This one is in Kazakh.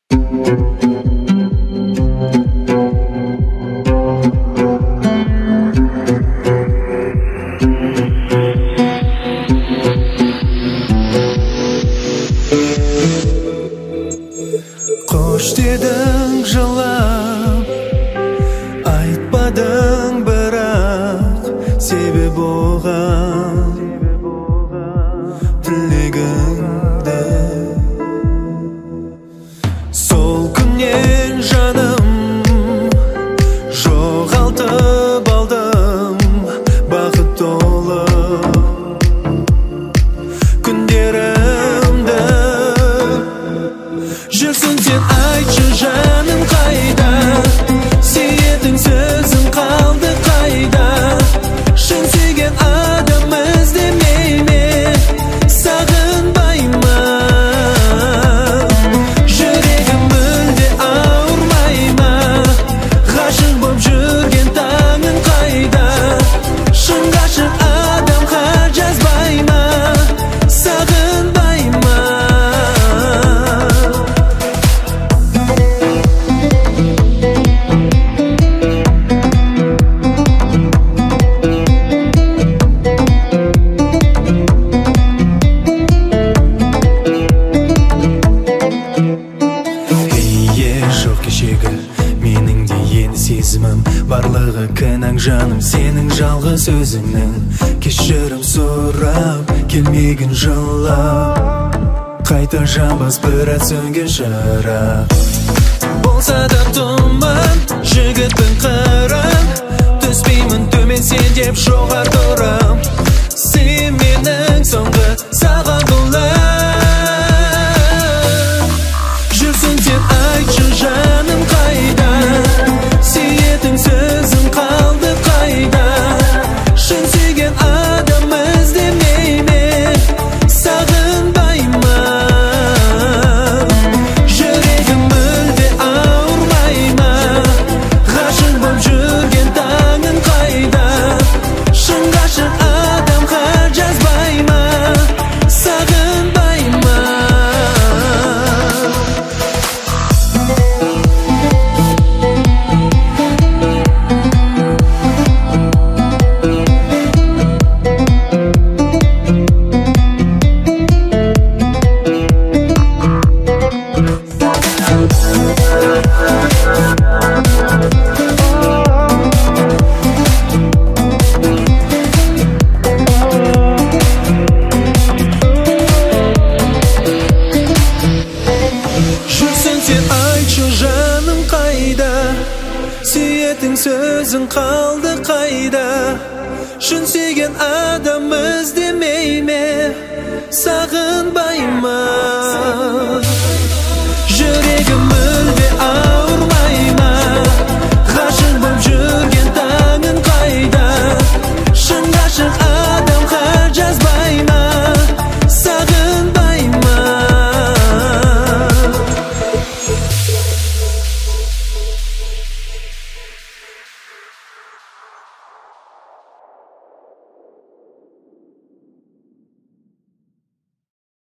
Qo'sh deding jilab, aytmading biroq sevib bo'lgan tilligingda. Sol kunyen jonim jo'g'altib oldim baxt to'la kunlarimda. Жүрсің сен айтшы жаным қайда, сүйетін сөзің қалды қайда. Шын сүйген адам іздемей ме, сағынбай ма? Жүрегім мүлде ауырмай ма? Ғашық боп жүрген таңың қайда? Шын ғашық адам хат жазбай ма, сағынбай ма? Жоқ кешегі менің де енді сезімім, барлығы кінәң жаным сенің жалғыз өзіңнің. Кешірім сұрап келмеген жылап, қайта жанбас бір әт сөнген шырақ. Болса да тұман жігіттің қырын, түспеймін төмен сен деп жоғар тұрам. Сен менің соңғы саған құлым. Жүрсің сен айтшы жаным қайда, сүйетін сөзің қалды қайда. Шын сүйген адам іздемей ме, сағынбай ма? Жүрегім мүлде ауырмай ма? Ғашық боп жүрген таңың қайда? Шын ғашық адам хат жазбай ма, сағынбай ма? Жүрсің сен айтшы жаным қайда, сүйетін сөзің қалды қайда. Шын сүйген адам іздемей